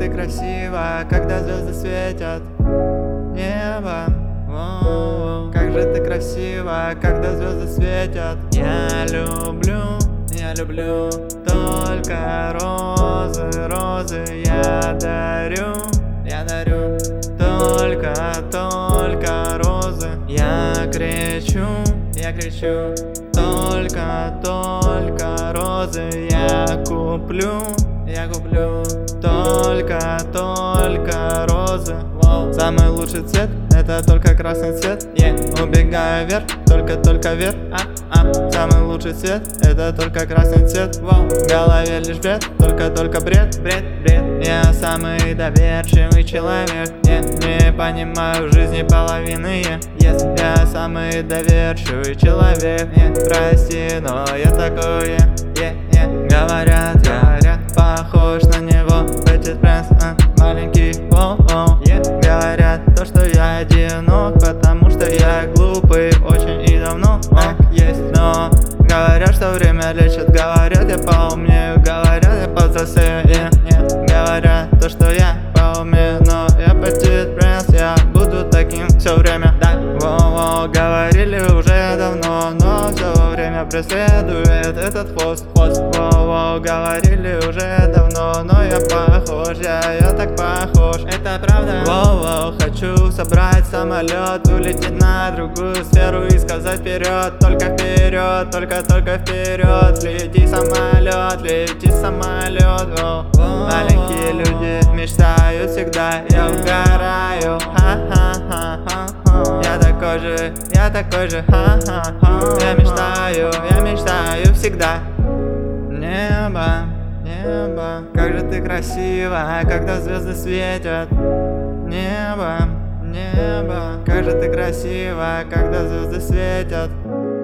ты красива, когда звезды светят. Небо, воу, как же ты красива, когда звезды светят. Я люблю только розы, розы я дарю. Только розы. Я кричу, только розы я куплю. Только розы. Самый лучший цвет — это только красный цвет. Убегаю вверх, только вверх. Самый лучший цвет — это только красный цвет. В голове лишь бред, только бред. Я самый доверчивый человек. Не понимаю в жизни половины. Я самый доверчивый человек. Прости, но я такой. Говорят, похож на него. Бэтчет Прэнс, маленький, говорят то, что я одинок, потому что я глупый очень и давно. Так есть, но говорят, что время лечит. Говорят, я поумнею, говорят, я повзрослею. Говорят то, что я поумнею, но я Бэтчет Прэнс, я буду таким все время. Говорили уже давно, но все время преследует этот хвост. Говорили уже давно, но я похож, я так похож. Это правда. Хочу собрать самолет, улететь на другую сферу и сказать вперед, только вперед, только вперед. Лети самолет. Маленькие люди мечтают всегда, я угораю. Я такой же, я мечтаю всегда. Небо, как же ты красива, когда звезды светят. Небо, как же ты красива, когда звезды светят.